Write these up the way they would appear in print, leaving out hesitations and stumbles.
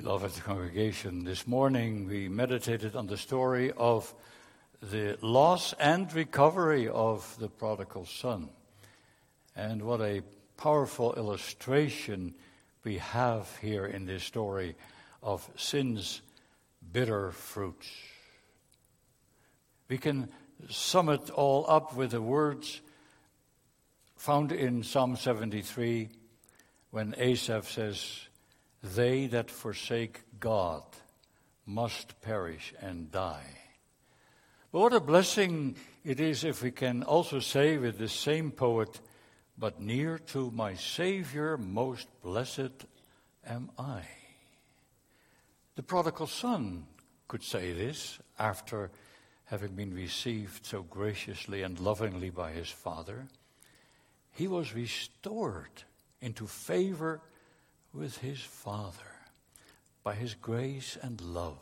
Beloved congregation, this morning we meditated on the story of the loss and recovery of the prodigal son. And what a powerful illustration we have here in this story of sin's bitter fruits. We can sum it all up with the words found in Psalm 73 when Asaph says, "They that forsake God must perish and die." But what a blessing it is if we can also say with the same poet, "But near to my Savior most blessed am I." The prodigal son could say this after having been received so graciously and lovingly by his father. He was restored into favor with his Father by his grace and love.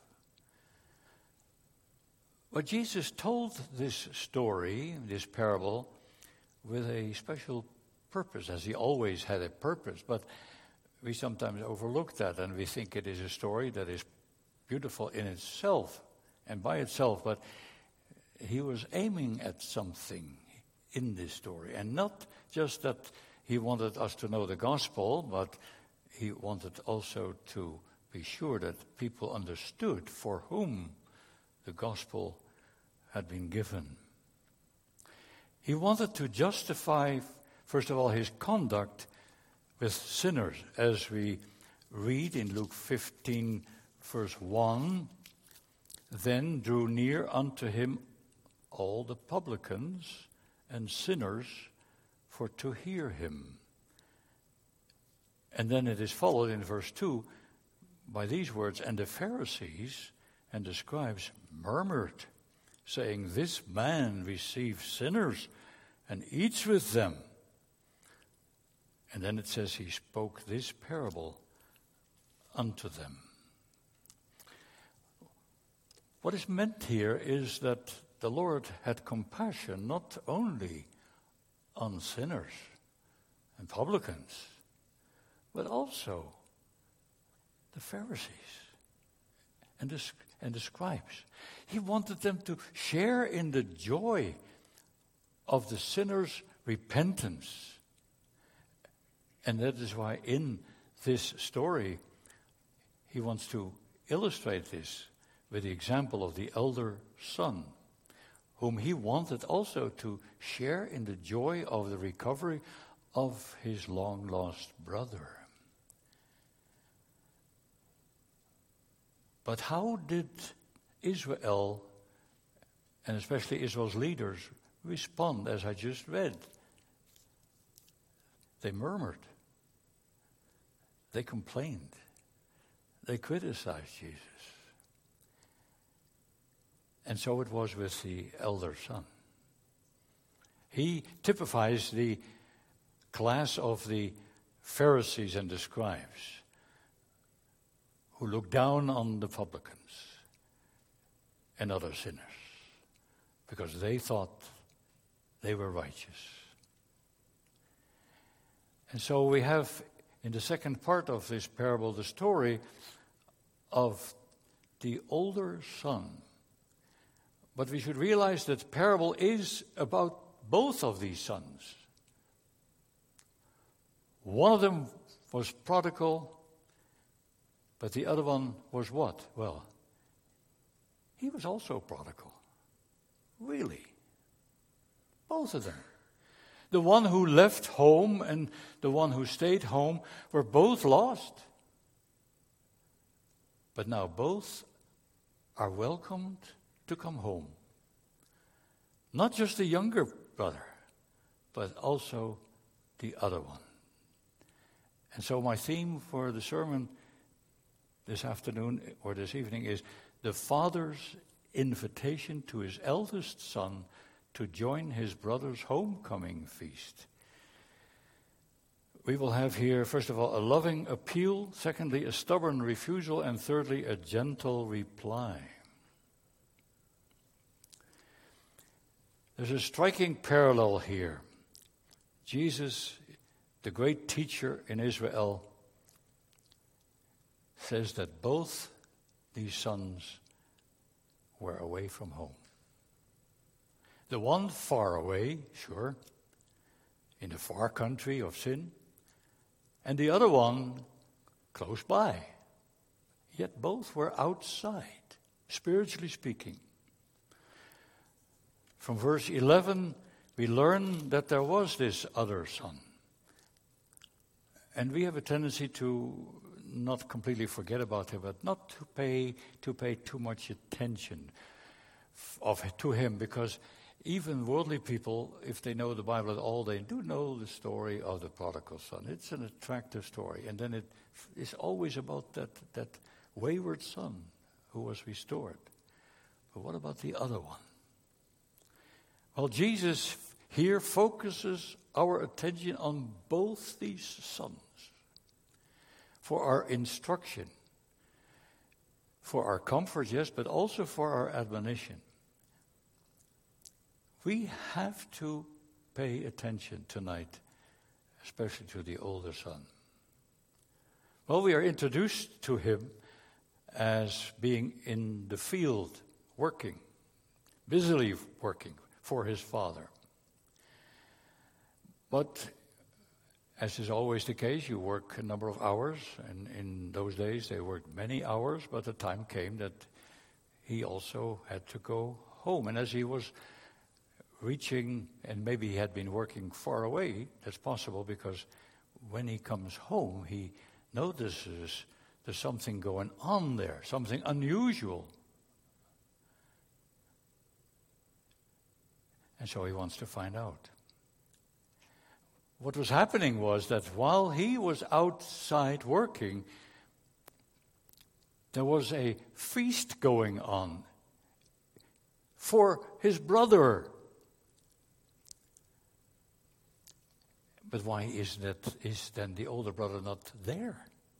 But Jesus told this story, this parable, with a special purpose, as he always had a purpose. But we sometimes overlook that, and we think it is a story that is beautiful in itself and by itself. But he was aiming at something in this story, and not just that he wanted us to know the gospel, but he wanted also to be sure that people understood for whom the gospel had been given. He wanted to justify, first of all, his conduct with sinners, as we read in Luke 15, verse 1. "Then drew near unto him all the publicans and sinners for to hear him." And then it is followed in verse 2 by these words, "And the Pharisees and the scribes murmured, saying, This man receives sinners and eats with them." And then it says he spoke this parable unto them. What is meant here is that the Lord had compassion not only on sinners and publicans, but also the Pharisees and the scribes. He wanted them to share in the joy of the sinner's repentance. And that is why in this story, he wants to illustrate this with the example of the elder son, whom he wanted also to share in the joy of the recovery of his long-lost brother. But how did Israel, and especially Israel's leaders, respond as I just read? They murmured. They complained. They criticized Jesus. And so it was with the elder son. He typifies the class of the Pharisees and the scribes, who looked down on the publicans and other sinners because they thought they were righteous. And so we have in the second part of this parable the story of the older son. But we should realize that the parable is about both of these sons. One of them was prodigal, but the other one was what? Well, he was also prodigal. Really. Both of them. The one who left home and the one who stayed home were both lost. But now both are welcomed to come home. Not just the younger brother, but also the other one. And so my theme for the sermon this afternoon or this evening is the father's invitation to his eldest son to join his brother's homecoming feast. We will have here, first of all, a loving appeal, secondly, a stubborn refusal, and thirdly, a gentle reply. There's a striking parallel here. Jesus, the great teacher in Israel, says that both these sons were away from home. The one far away, sure, in the far country of sin, and the other one close by. Yet both were outside, spiritually speaking. From verse 11, we learn that there was this other son. And we have a tendency to not completely forget about him, but not to pay too much attention to him, because even worldly people, if they know the Bible at all, they do know the story of the prodigal son. It's an attractive story. And then it is always about that wayward son who was restored. But what about the other one? Well, Jesus here focuses our attention on both these sons for our instruction, for our comfort, yes, but also for our admonition. We have to pay attention tonight, especially to the older son. Well, we are introduced to him as being in the field, working, busily working for his father. But as is always the case, you work a number of hours, and in those days they worked many hours, but the time came that he also had to go home. And as he was reaching, and maybe he had been working far away, that's possible, because when he comes home, he notices there's something going on there, something unusual. And so he wants to find out. What was happening was that while he was outside working, there was a feast going on for his brother. But why is then the older brother not there?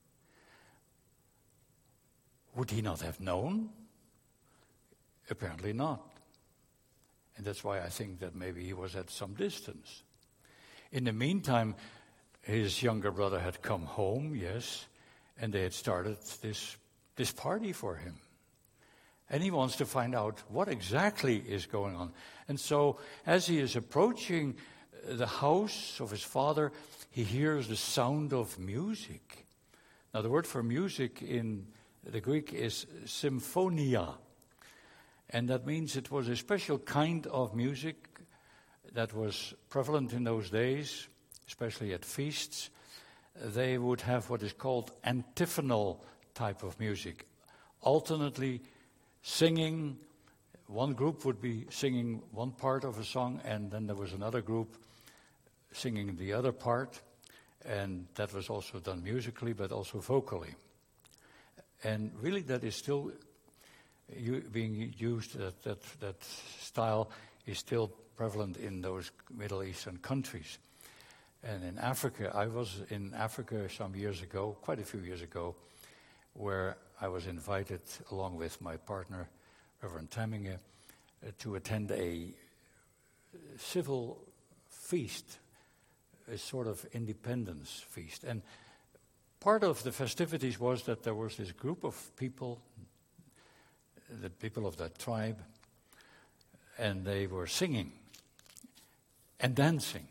Would he not have known? Apparently not. And that's why I think that maybe he was at some distance. In the meantime, his younger brother had come home, yes, and they had started this party for him. And he wants to find out what exactly is going on. And so as he is approaching the house of his father, he hears the sound of music. Now, the word for music in the Greek is symphonia. And that means it was a special kind of music that was prevalent in those days, especially at feasts. They would have what is called antiphonal type of music, alternately singing. One group would be singing one part of a song, and then there was another group singing the other part, and that was also done musically, but also vocally. And really that is still being used, that style is still prevalent in those Middle Eastern countries. And in Africa, I was in Africa some years ago, quite a few years ago, where I was invited along with my partner, Reverend Tamminge, to attend a civil feast, a sort of independence feast. And part of the festivities was that there was this group of people, the people of that tribe, and they were singing and dancing.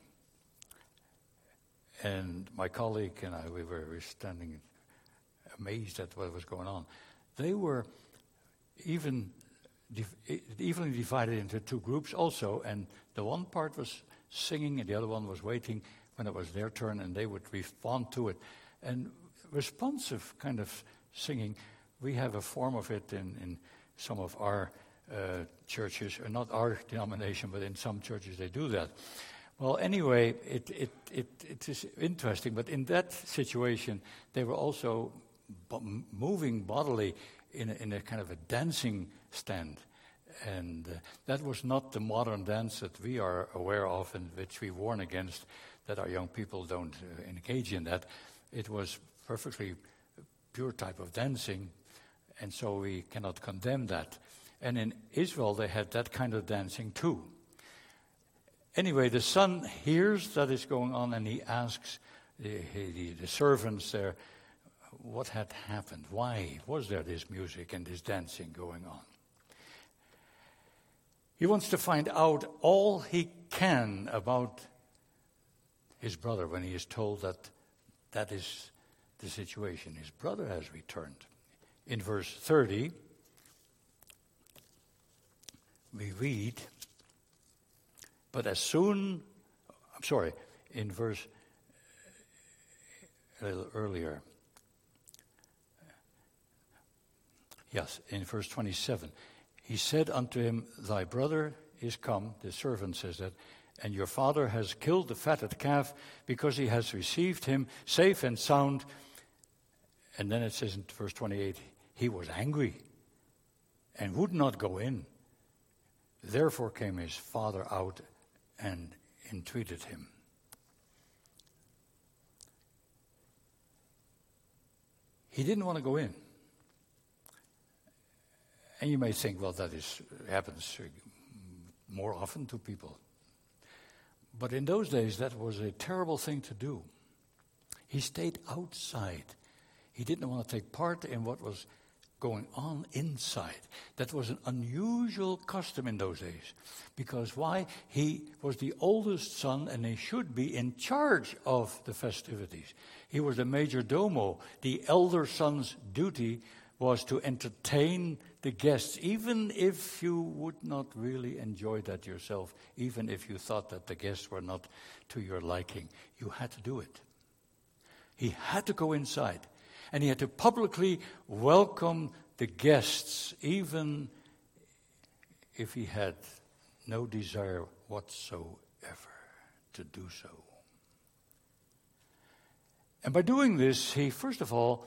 And my colleague and I, we were standing amazed at what was going on. They were evenly divided into two groups also, and the one part was singing and the other one was waiting when it was their turn, and they would respond to it. And responsive kind of singing, we have a form of it in some of our churches, or not our denomination, but in some churches they do that. Well, anyway, it is interesting, but in that situation, they were also moving bodily in a kind of a dancing stand. And that was not the modern dance that we are aware of and which we warn against, that our young people don't engage in that. It was perfectly pure type of dancing, and so we cannot condemn that. And in Israel, they had that kind of dancing too. Anyway, the son hears that is going on, and he asks the servants there, what had happened. Why was there this music and this dancing going on? He wants to find out all he can about his brother when he is told that that is the situation. His brother has returned. In verse 30, we read, in verse a little earlier. Yes, in verse 27. He said unto him, Thy brother is come, the servant says that, and your father has killed the fatted calf because he has received him safe and sound. And then it says in verse 28, he was angry and would not go in. Therefore came his father out and entreated him. He didn't want to go in. And you may think, well, that happens more often to people. But in those days, that was a terrible thing to do. He stayed outside. He didn't want to take part in what was going on inside. That was an unusual custom in those days. Because why? He was the oldest son, and he should be in charge of the festivities. He was the major domo. The elder son's duty was to entertain the guests, even if you would not really enjoy that yourself, even if you thought that the guests were not to your liking. You had to do it. He had to go inside, and he had to publicly welcome the guests, even if he had no desire whatsoever to do so. And by doing this, he, first of all,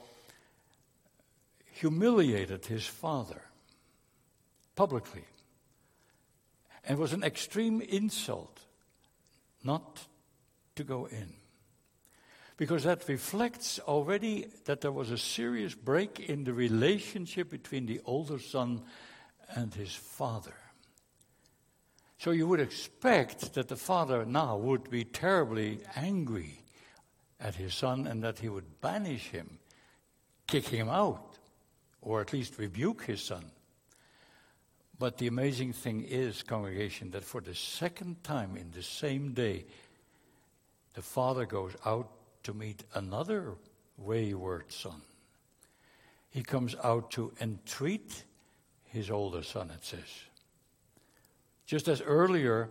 humiliated his father publicly. And it was an extreme insult not to go in. Because that reflects already that there was a serious break in the relationship between the older son and his father. So you would expect that the father now would be terribly angry at his son and that he would banish him, kick him out, or at least rebuke his son. But the amazing thing is, congregation, that for the second time in the same day, the father goes out to meet another wayward son. He comes out to entreat his older son, it says. Just as earlier,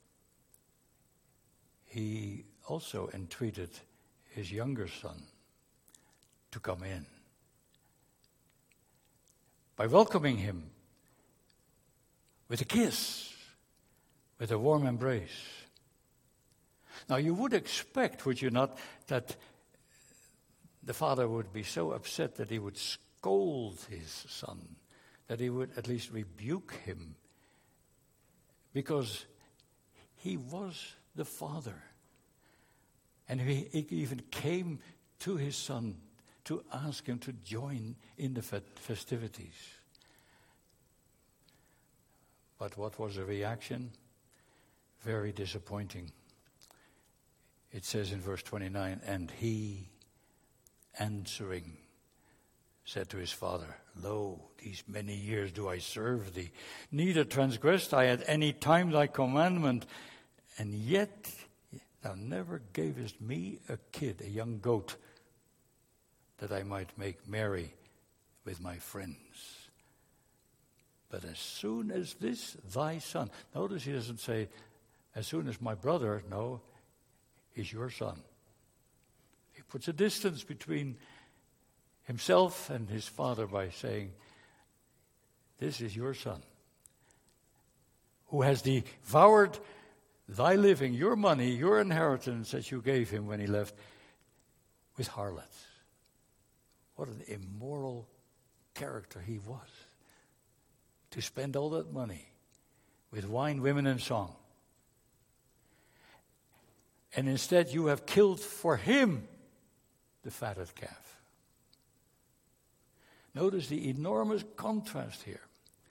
he also entreated his younger son to come in. By welcoming him with a kiss, with a warm embrace. Now you would expect, would you not, that the father would be so upset that he would scold his son, that he would at least rebuke him, because he was the father. And he even came to his son to ask him to join in the festivities. But what was the reaction? Very disappointing. It says in verse 29, and he, answering, said to his father, Lo, these many years do I serve thee, neither transgressed I at any time thy commandment, and yet thou never gavest me a kid, a young goat, that I might make merry with my friends. But as soon as this thy son, notice he doesn't say, as soon as my brother, no, he's your son. He puts a distance between himself and his father by saying, this is your son, who has devoured thy living, your money, your inheritance that you gave him when he left, with harlots. What an immoral character he was, to spend all that money with wine, women, and song. And instead you have killed for him the fatted calf. Notice the enormous contrast here.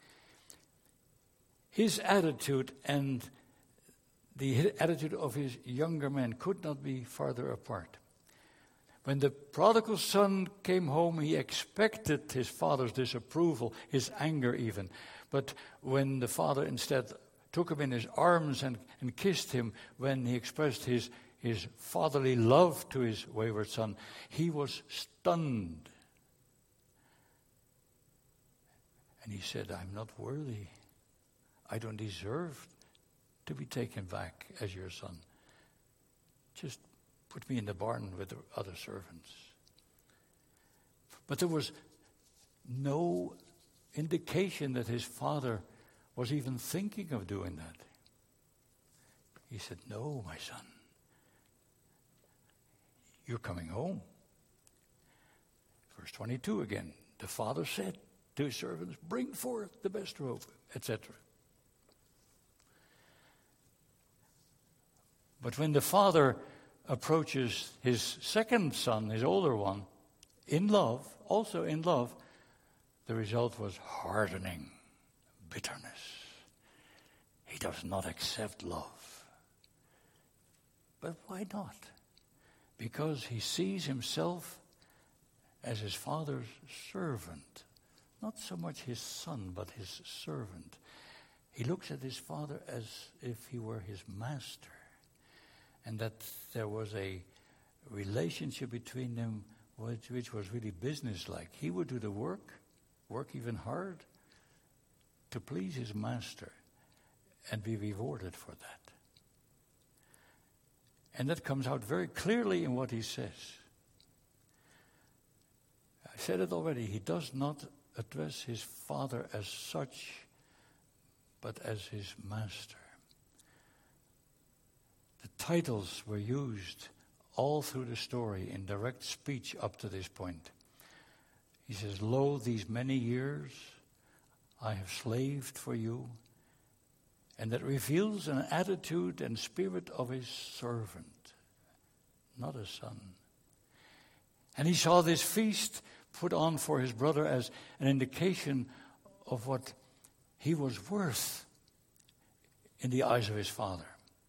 His attitude and the attitude of his younger men could not be farther apart. When the prodigal son came home, he expected his father's disapproval, his anger even. But when the father instead took him in his arms and kissed him, when he expressed his fatherly love to his wayward son, he was stunned. And he said, I'm not worthy. I don't deserve to be taken back as your son. Just put me in the barn with the other servants. But there was no indication that his father was even thinking of doing that. He said, no, my son. You're coming home. Verse 22 again. The father said to his servants, bring forth the best robe, etc. But when the father approaches his second son, his older one, in love, also in love, the result was hardening, bitterness. He does not accept love. But why not? Because he sees himself as his father's servant. Not so much his son, but his servant. He looks at his father as if he were his master. And that there was a relationship between them which was really businesslike. He would do the work even hard, to please his master and be rewarded for that. And that comes out very clearly in what he says. I said it already, he does not address his father as such, but as his master. The titles were used all through the story in direct speech up to this point. He says, lo, these many years I have slaved for you. And that reveals an attitude and spirit of his servant, not a son. And he saw this feast put on for his brother as an indication of what he was worth in the eyes of his father.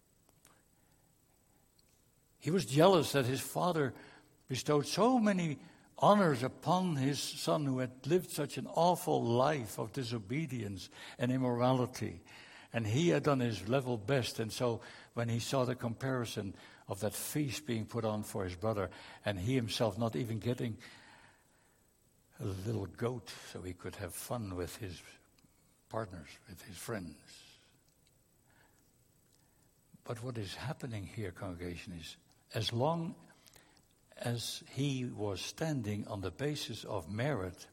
He was jealous that his father bestowed so many honors upon his son who had lived such an awful life of disobedience and immorality. And he had done his level best. And so when he saw the comparison of that feast being put on for his brother, and he himself not even getting a little goat so he could have fun with his partners, with his friends. But what is happening here, congregation, is as long as he was standing on the basis of merit,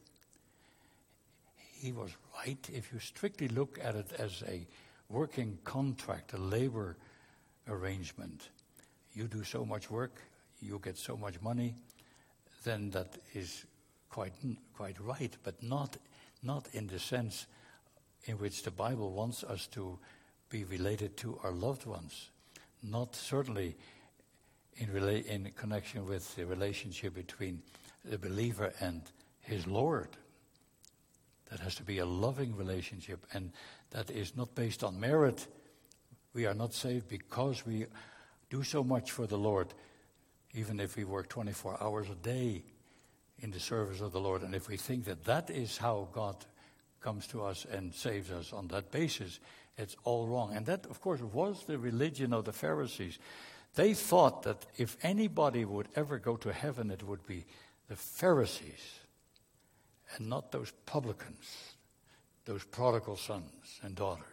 he was right. If you strictly look at it as a working contract, a labor arrangement, you do so much work, you get so much money, then that is quite right, but not in the sense in which the Bible wants us to be related to our loved ones. Not certainly in connection with the relationship between the believer and his Lord. That has to be a loving relationship, and that is not based on merit. We are not saved because we do so much for the Lord, even if we work 24 hours a day in the service of the Lord. And if we think that that is how God comes to us and saves us on that basis, it's all wrong. And that, of course, was the religion of the Pharisees. They thought that if anybody would ever go to heaven, it would be the Pharisees and not those publicans, those prodigal sons and daughters.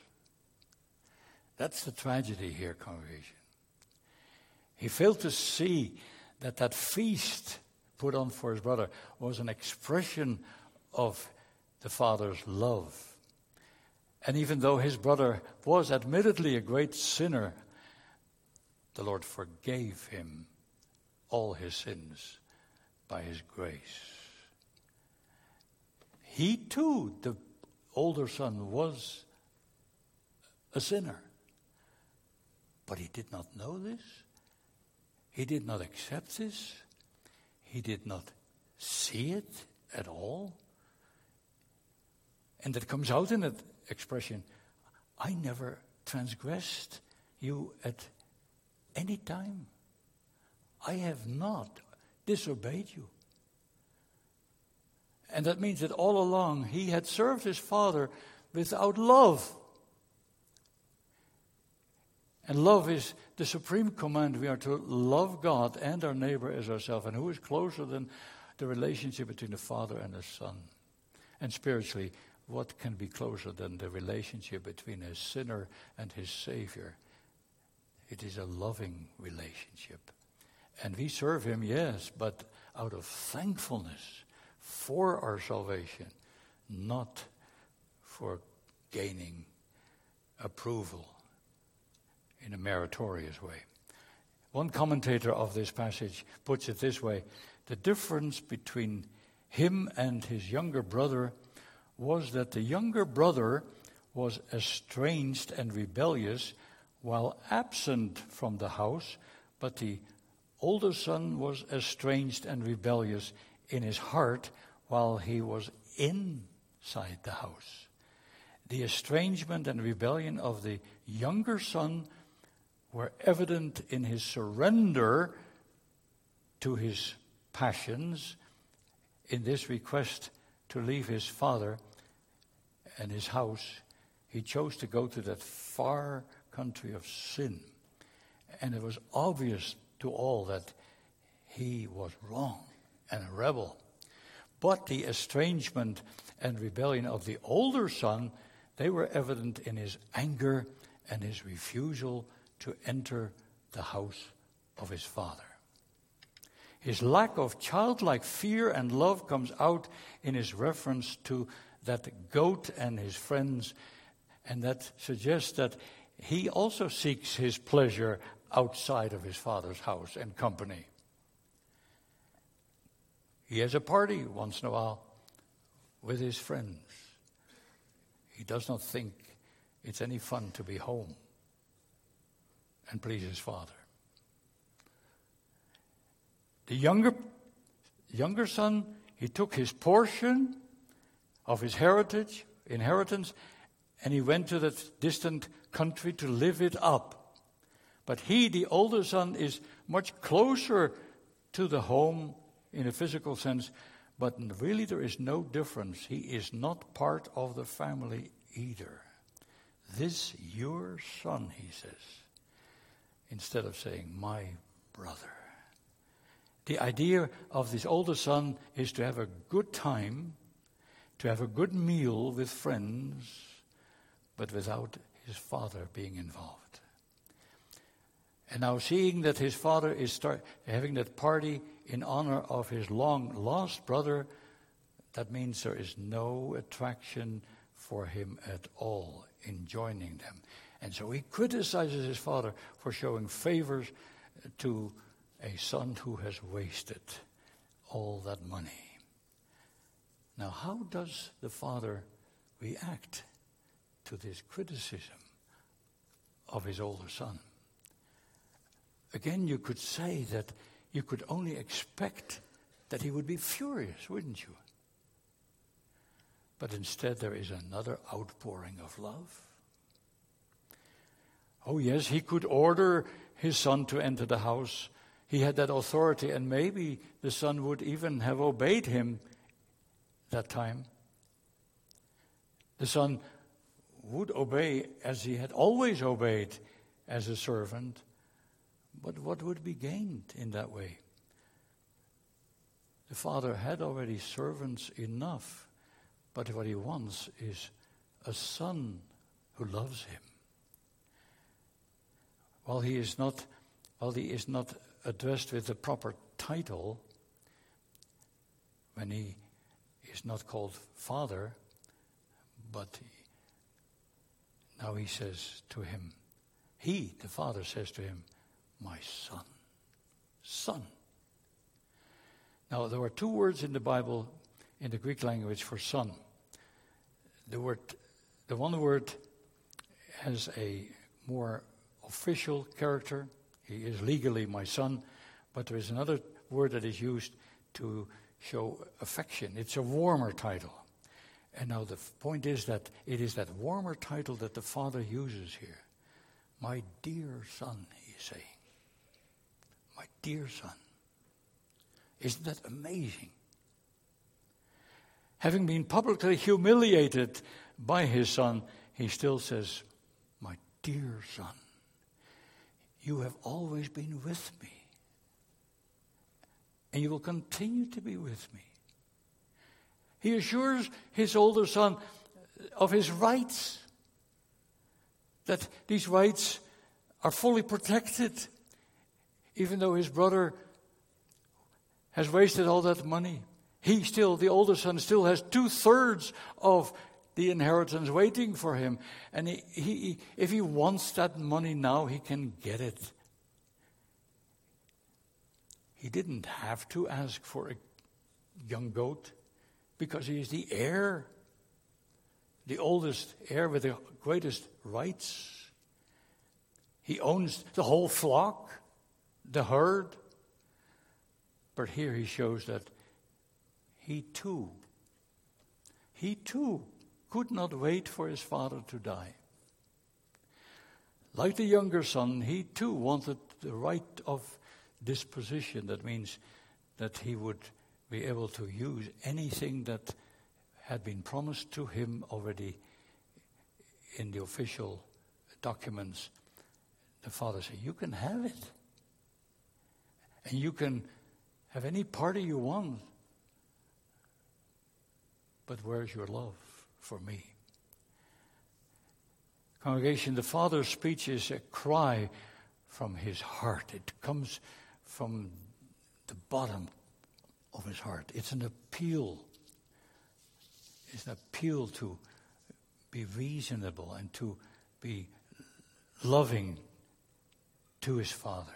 That's the tragedy here, congregation. He failed to see that feast put on for his brother was an expression of the father's love. And even though his brother was admittedly a great sinner, the Lord forgave him all his sins by his grace. He too, the older son, was a sinner. But he did not know this. He did not accept this. He did not see it at all. And that comes out in that expression, I never transgressed you at any time. I have not. disobeyed you. And that means that all along he had served his father without love. And love is the supreme command. We are to love God and our neighbor as ourselves. And who is closer than the relationship between the Father and the Son? And spiritually, what can be closer than the relationship between a sinner and his Savior? It is a loving relationship. And we serve him, yes, but out of thankfulness for our salvation, not for gaining approval in a meritorious way. One commentator of this passage puts it this way: the difference between him and his younger brother was that the younger brother was estranged and rebellious while absent from the house, but the older son was estranged and rebellious in his heart while he was inside the house. The estrangement and rebellion of the younger son were evident in his surrender to his passions, in this request to leave his father and his house. He chose to go to that far country of sin. And it was obvious to all that he was wrong and a rebel. But the estrangement and rebellion of the older son, they were evident in his anger and his refusal to enter the house of his father. His lack of childlike fear and love comes out in his reference to that goat and his friends, and that suggests that he also seeks his pleasure outside of his father's house and company. He has a party once in a while with his friends. He does not think it's any fun to be home and please his father. The younger son, he took his portion of his inheritance, and he went to that distant country to live it up. But he, the older son, is much closer to the home in a physical sense, but really there is no difference. He is not part of the family either. This your son, he says, instead of saying my brother. The idea of this older son is to have a good time, to have a good meal with friends, but without his father being involved. And now seeing that his father is having that party in honor of his long-lost brother, that means there is no attraction for him at all in joining them. And so he criticizes his father for showing favors to a son who has wasted all that money. Now, how does the father react to this criticism of his older son? Again, you could say that you could only expect that he would be furious, wouldn't you? But instead, there is another outpouring of love. Oh, yes, he could order his son to enter the house. He had that authority, and maybe the son would even have obeyed him that time. The son would obey as he had always obeyed as a servant. But what would be gained in that way? The father had already servants enough, but what he wants is a son who loves him. While he is not addressed with the proper title, when he is not called father, but now he says to him, the father says to him, my son. Son. Now, there are two words in the Bible, in the Greek language, for son. The one word has a more official character. He is legally my son. But there is another word that is used to show affection. It's a warmer title. And now the point is that it is that warmer title that the father uses here. My dear son, he is saying. My dear son. Isn't that amazing? Having been publicly humiliated by his son, he still says, "My dear son, you have always been with me, and you will continue to be with me." He assures his older son of his rights, that these rights are fully protected, even though his brother has wasted all that money. He still, the older son, still has 2/3 of the inheritance waiting for him. And he, if he wants that money now, he can get it. He didn't have to ask for a young goat because he is the heir, the oldest heir with the greatest rights. He owns the whole flock, the herd. But here he shows that he too could not wait for his father to die. Like the younger son, he too wanted the right of disposition. That means that he would be able to use anything that had been promised to him already in the official documents. The father said, "You can have it. And you can have any party you want. But where's your love for me?" Congregation, the father's speech is a cry from his heart. It comes from the bottom of his heart. It's an appeal. It's an appeal to be reasonable and to be loving to his father.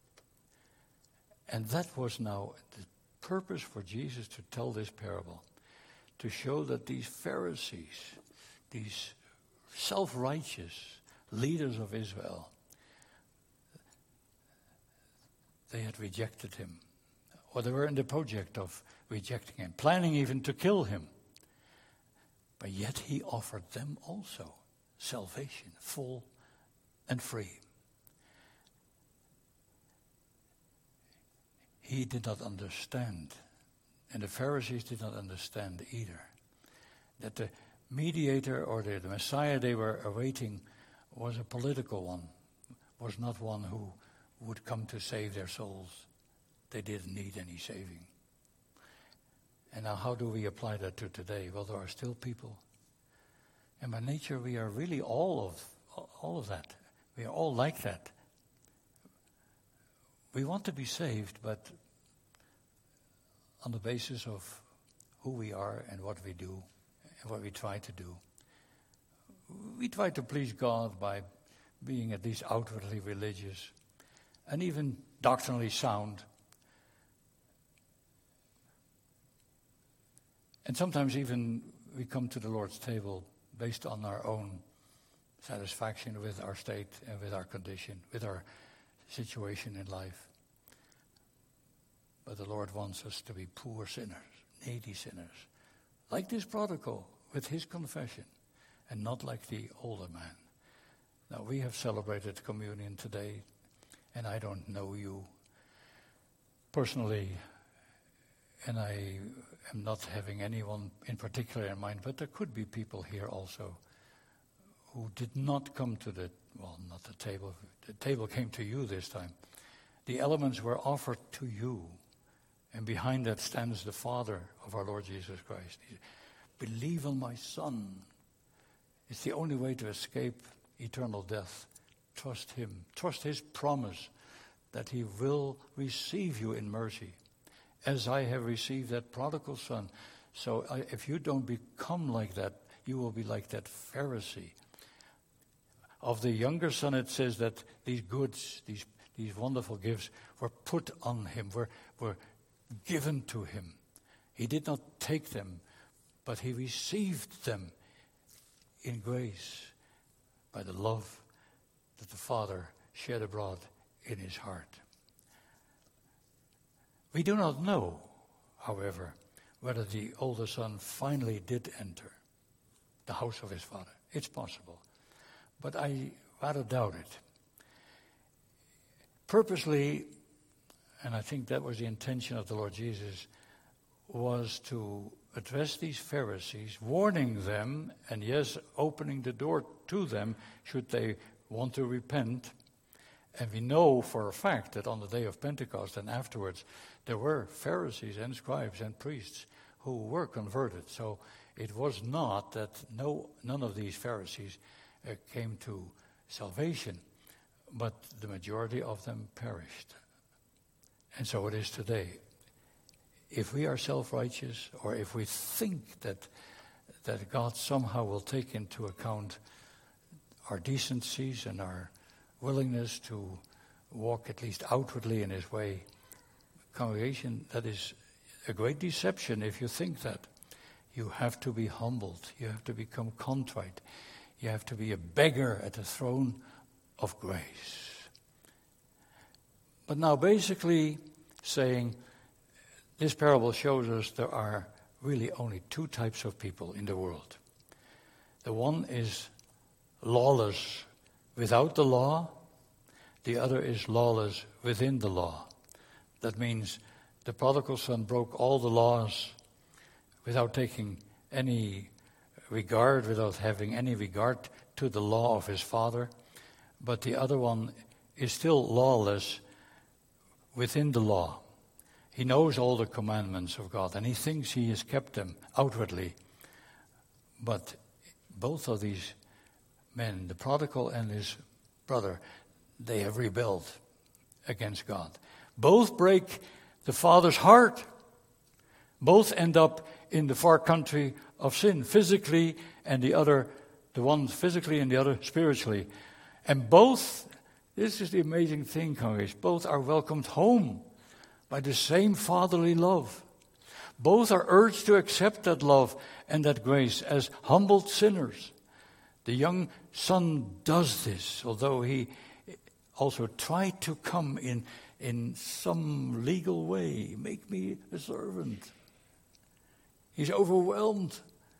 And that was now the purpose for Jesus to tell this parable, to show that these Pharisees, these self-righteous leaders of Israel, they had rejected him, or they were in the project of rejecting him, planning even to kill him. But yet he offered them also salvation, full and free. He did not understand, and the Pharisees did not understand either, that the mediator or the Messiah they were awaiting was a political one, was not one who would come to save their souls. They didn't need any saving. And now how do we apply that to today? Well, there are still people. And by nature we are really all of that. We are all like that. We want to be saved, but on the basis of who we are and what we do and what we try to do. We try to please God by being at least outwardly religious and even doctrinally sound. And sometimes even we come to the Lord's table based on our own satisfaction with our state and with our condition, with our situation in life. But the Lord wants us to be poor sinners, needy sinners, like this prodigal with his confession, and not like the older man. Now, we have celebrated communion today, and I don't know you personally, and I am not having anyone in particular in mind, but there could be people here also who did not come to not the table. The table came to you this time. The elements were offered to you. And behind that stands the Father of our Lord Jesus Christ. Believe on my Son. It's the only way to escape eternal death. Trust him. Trust his promise that he will receive you in mercy, as I have received that prodigal son. So if you don't become like that, you will be like that Pharisee. Of the younger son, it says that these goods, these wonderful gifts, were put on him, were given to him. He did not take them, but he received them in grace by the love that the Father shed abroad in his heart. We do not know, however, whether the older son finally did enter the house of his father. It's possible, but I rather doubt it. Purposely, and I think that was the intention of the Lord Jesus, was to address these Pharisees, warning them, and yes, opening the door to them should they want to repent. And we know for a fact that on the day of Pentecost and afterwards, there were Pharisees and scribes and priests who were converted. So it was not that none of these Pharisees came to salvation, but the majority of them perished. And so it is today. If we are self-righteous, or if we think that God somehow will take into account our decencies and our willingness to walk at least outwardly in his way, congregation, that is a great deception if you think that. You have to be humbled. You have to become contrite. You have to be a beggar at the throne of grace. But now basically saying, this parable shows us there are really only two types of people in the world. The one is lawless without the law. The other is lawless within the law. That means the prodigal son broke all the laws without taking any regard, without having any regard to the law of his father. But the other one is still lawless within the law. He knows all the commandments of God, and he thinks he has kept them outwardly. But both of these men, the prodigal and his brother, they have rebelled against God. Both break the Father's heart. Both end up in the far country of sin, physically, and the one physically and the other spiritually. And both, this is the amazing thing, congregation, both are welcomed home by the same fatherly love. Both are urged to accept that love and that grace as humbled sinners. The young son does this, although he also tried to come in some legal way, make me a servant. He's overwhelmed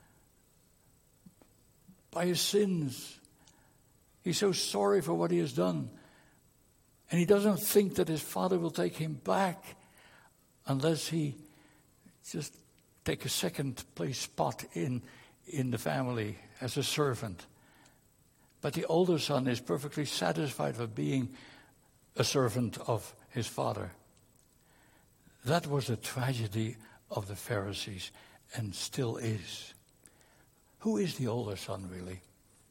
by his sins. He's so sorry for what he has done. And he doesn't think that his father will take him back unless he just take a second place spot in the family as a servant. But the older son is perfectly satisfied with being a servant of his father. That was the tragedy of the Pharisees, and still is. Who is the older son, really?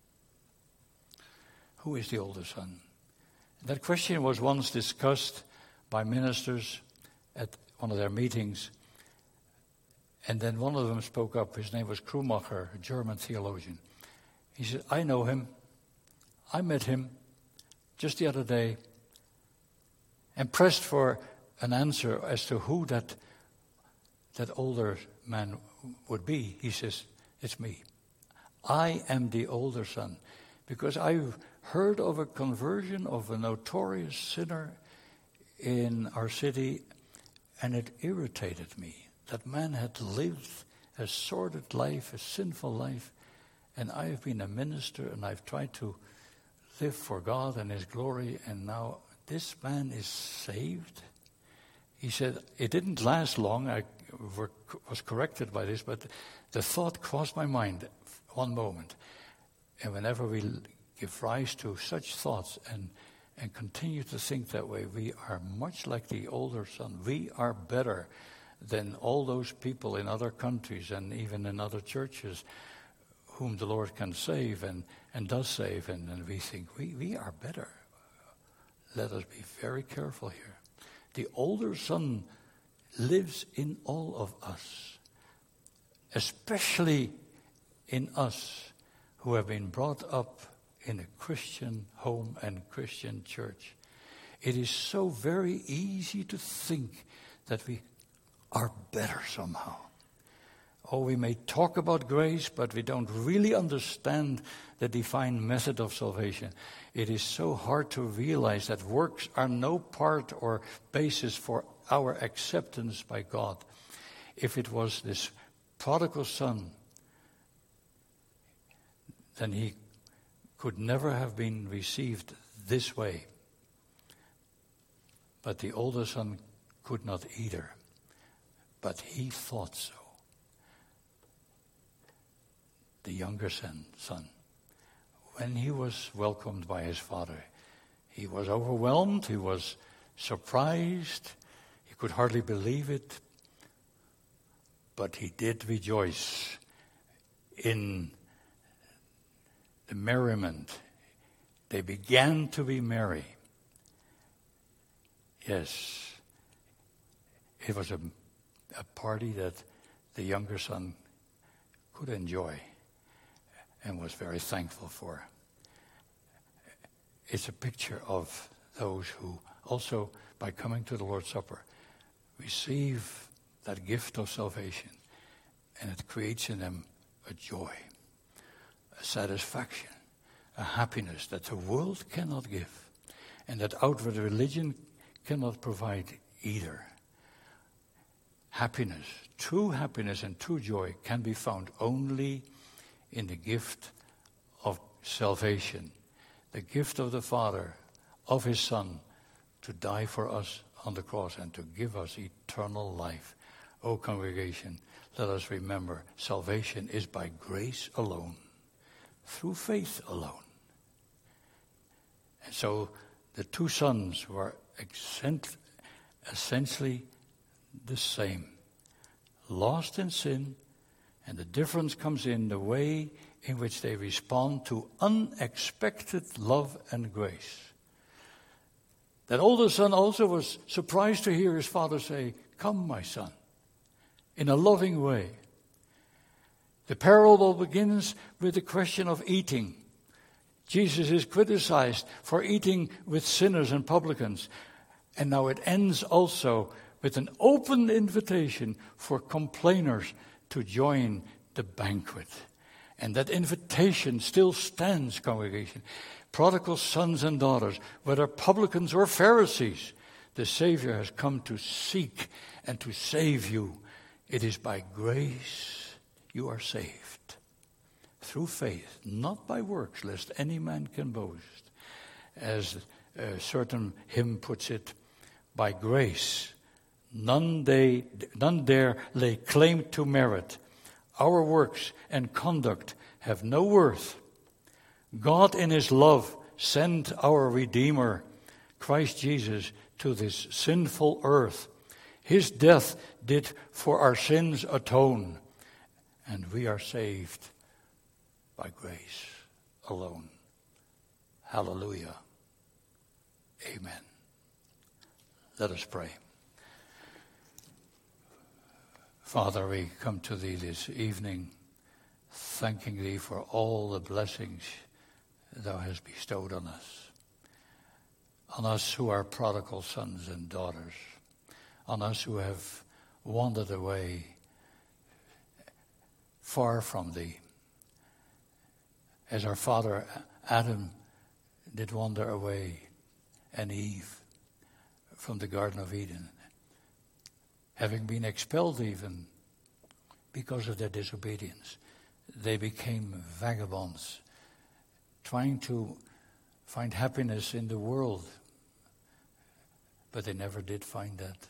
Who is the older son? That question was once discussed by ministers at one of their meetings, and then one of them spoke up. His name was Krummacher, a German theologian. He said, I know him. I met him just the other day and pressed for an answer as to who that older man would be. He says, it's me. I am the older son, because I've heard of a conversion of a notorious sinner in our city, and it irritated me. That man had lived a sordid life, a sinful life, and I have been a minister, and I've tried to live for God and his glory, and now this man is saved. He said, it didn't last long. I was corrected by this, but the thought crossed my mind one moment. And whenever we give rise to such thoughts and continue to think that way, we are much like the older son. We are better than all those people in other countries and even in other churches whom the Lord can save and does save. And we think, we are better. Let us be very careful here. The older son lives in all of us, especially in us who have been brought up in a Christian home and Christian church. It is so very easy to think that we are better somehow. Oh, we may talk about grace, but we don't really understand the divine method of salvation. It is so hard to realize that works are no part or basis for our acceptance by God. If it was this prodigal son, then he could never have been received this way. But the older son could not either, but he thought so. The younger son, when he was welcomed by his father, he was overwhelmed, he was surprised, he could hardly believe it, but he did rejoice in the merriment. They began to be merry. Yes, it was a party that the younger son could enjoy and was very thankful for. It's a picture of those who also, by coming to the Lord's Supper, receive that gift of salvation, and it creates in them a joy, a satisfaction, a happiness that the world cannot give, and that outward religion cannot provide either. Happiness, true happiness and true joy can be found only in the gift of salvation, the gift of the Father, of His Son, to die for us on the cross and to give us eternal life. O congregation, let us remember, salvation is by grace alone, through faith alone. And so the two sons were essentially the same, lost in sin, and the difference comes in the way in which they respond to unexpected love and grace. That older son also was surprised to hear his father say, "Come, my son," in a loving way. The parable begins with the question of eating. Jesus is criticized for eating with sinners and publicans. And now it ends also with an open invitation for complainers to join the banquet. And that invitation still stands, congregation. Prodigal sons and daughters, whether publicans or Pharisees, the Savior has come to seek and to save you. It is by grace you are saved, through faith, not by works, lest any man can boast. As a certain hymn puts it, by grace, none dare lay claim to merit. Our works and conduct have no worth. God in His love sent our Redeemer, Christ Jesus, to this sinful earth. His death did for our sins atone, and we are saved by grace alone. Hallelujah. Amen. Let us pray. Father, we come to Thee this evening, thanking Thee for all the blessings Thou hast bestowed on us who are prodigal sons and daughters, on us who have wandered away far from Thee, as our father Adam did wander away, and Eve, from the Garden of Eden, having been expelled even because of their disobedience. They became vagabonds, trying to find happiness in the world, but they never did find that.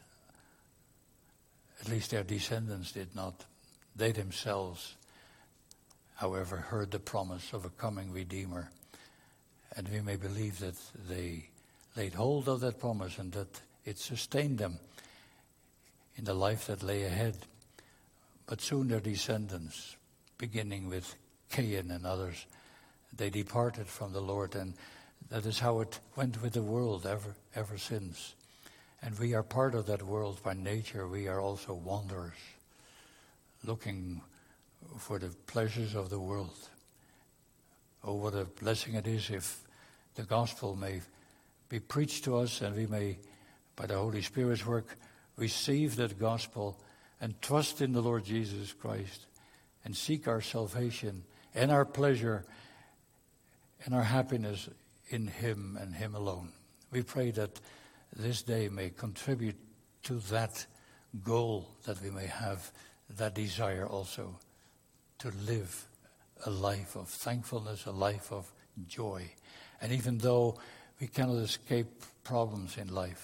At least their descendants did not. They themselves, however, heard the promise of a coming Redeemer, and we may believe that they laid hold of that promise and that it sustained them in the life that lay ahead. But soon their descendants, beginning with Cain and others, they departed from the Lord, and that is how it went with the world ever since. And we are part of that world by nature. We are also wanderers, looking for the pleasures of the world. Oh, what a blessing it is if the gospel may be preached to us, and we may, by the Holy Spirit's work, receive that gospel and trust in the Lord Jesus Christ and seek our salvation and our pleasure and our happiness in Him and Him alone. We pray that this day may contribute to that goal, that we may have that desire also to live a life of thankfulness, a life of joy. And even though we cannot escape problems in life,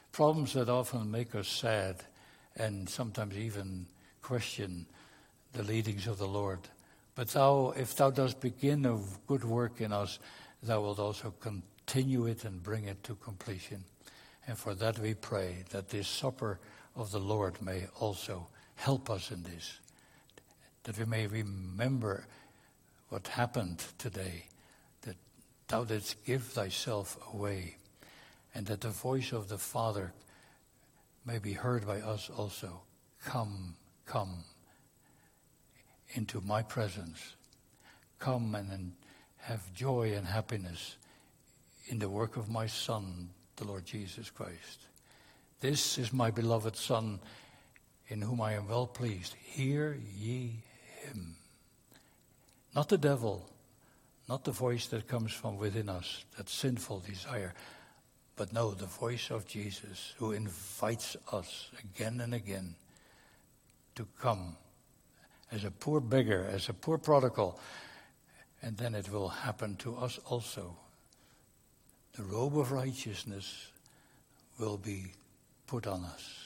Problems that often make us sad and sometimes even question the leadings of the Lord. But thou, if thou dost begin a good work in us, thou wilt also continue it and bring it to completion. And for that we pray that this supper of the Lord may also help us in this, that we may remember what happened today, that thou didst give thyself away, and that the voice of the Father may be heard by us also. Come, come into my presence. Come and have joy and happiness in the work of my Son, the Lord Jesus Christ. This is my beloved Son, in whom I am well pleased. Hear ye him. Not the devil, not the voice that comes from within us, that sinful desire, but no, the voice of Jesus, who invites us again and again to come as a poor beggar, as a poor prodigal, and then it will happen to us also. The robe of righteousness will be put on us.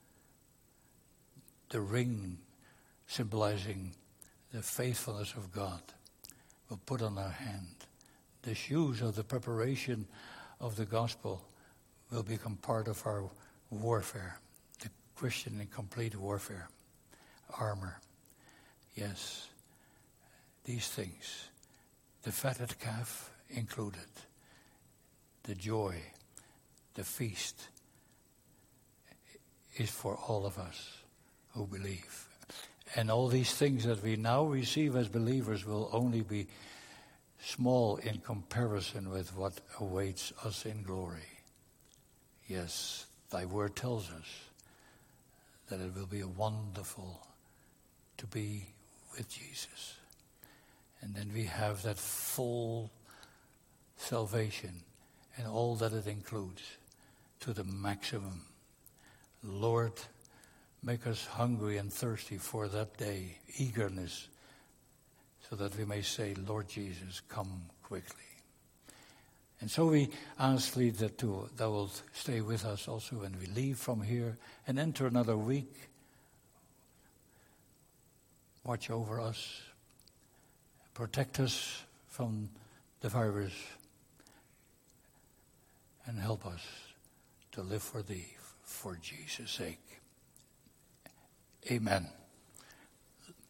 The ring symbolizing the faithfulness of God will put on our hand. The shoes of the preparation of the gospel will become part of our warfare, the Christian and complete warfare, armor. Yes, these things, the fatted calf included, the joy, the feast is for all of us who believe. And all these things that we now receive as believers will only be small in comparison with what awaits us in glory. Yes, thy word tells us that it will be wonderful to be with Jesus. And then we have that full salvation and all that it includes to the maximum. Lord, make us hungry and thirsty for that day, eagerness, so that we may say, Lord Jesus, come quickly. And so we ask thee that thou wilt stay with us also when we leave from here and enter another week. Watch over us, protect us from the virus, and help us to live for thee, for Jesus' sake. Amen.